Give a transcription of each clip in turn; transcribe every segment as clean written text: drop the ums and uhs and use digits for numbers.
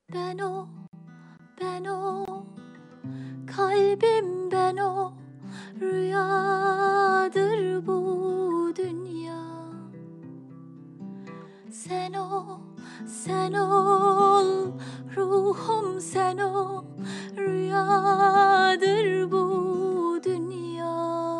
Ben o, ben o, kalbim ben o, rüyadır bu dünya. Sen o, sen ol, ruhum sen ol, rüyadır bu dünya.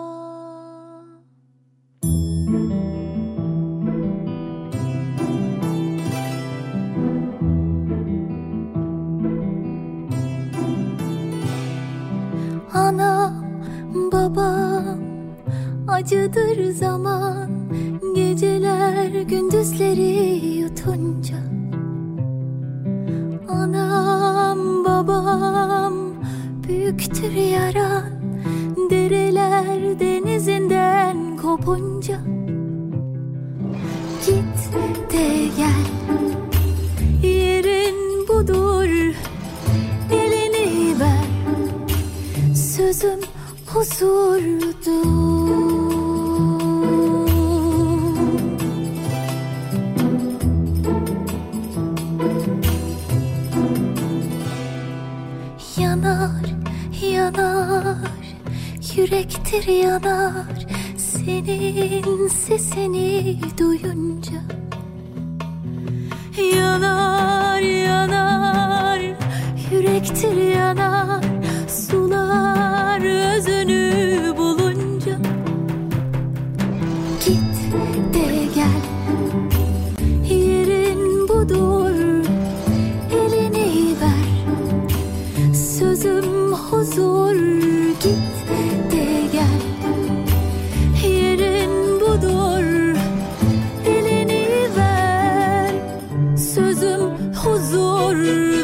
Anam, babam, acıdır zaman, geceler gündüzleri yutunca. Anam, babam, büyüktür yaran, dereler denizinden kopunca. Git de gel, yerin budur, elini ver, sözüm huzurdur. Yanar, yanar, yürektir yanar, senin sesini duyunca. Yanar, yanar, yürektir yanar, sular özünü bulunca. Git de gel, yerin budur, elini ver, sözüm huzur. Git de gel, yerin budur, elini ver, sözüm huzur.